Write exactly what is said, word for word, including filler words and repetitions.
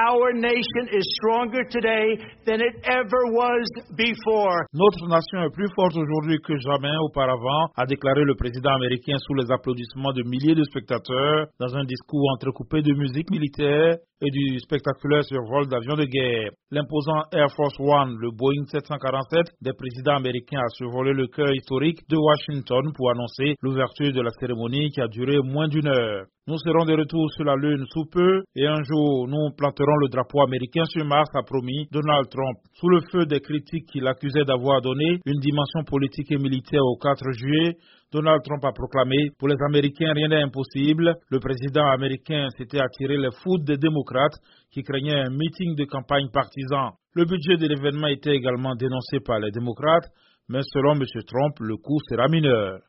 our nation is stronger today than it ever was before. Notre nation est plus forte aujourd'hui que jamais auparavant, a déclaré le président américain sous les applaudissements de milliers de spectateurs dans un discours entrecoupé de musique militaire et du spectaculaire survol d'avions de guerre. L'imposant Air Force One, le Boeing sept cent quarante-sept des présidents américains, a survolé le cœur historique de Washington pour annoncer l'ouverture de la cérémonie qui a duré moins d'une heure. Nous serons de retour sur la Lune sous peu et un jour nous planterons le drapeau américain sur Mars, a promis Donald Trump. Sous le feu des critiques qu'il accusait d'avoir donné une dimension politique et militaire au quatre juillet, Donald Trump a proclamé « Pour les Américains, rien n'est impossible ». Le président américain s'était attiré les foudres des démocrates qui craignaient un meeting de campagne partisan. Le budget de l'événement était également dénoncé par les démocrates, mais selon M. Trump, le coût sera mineur.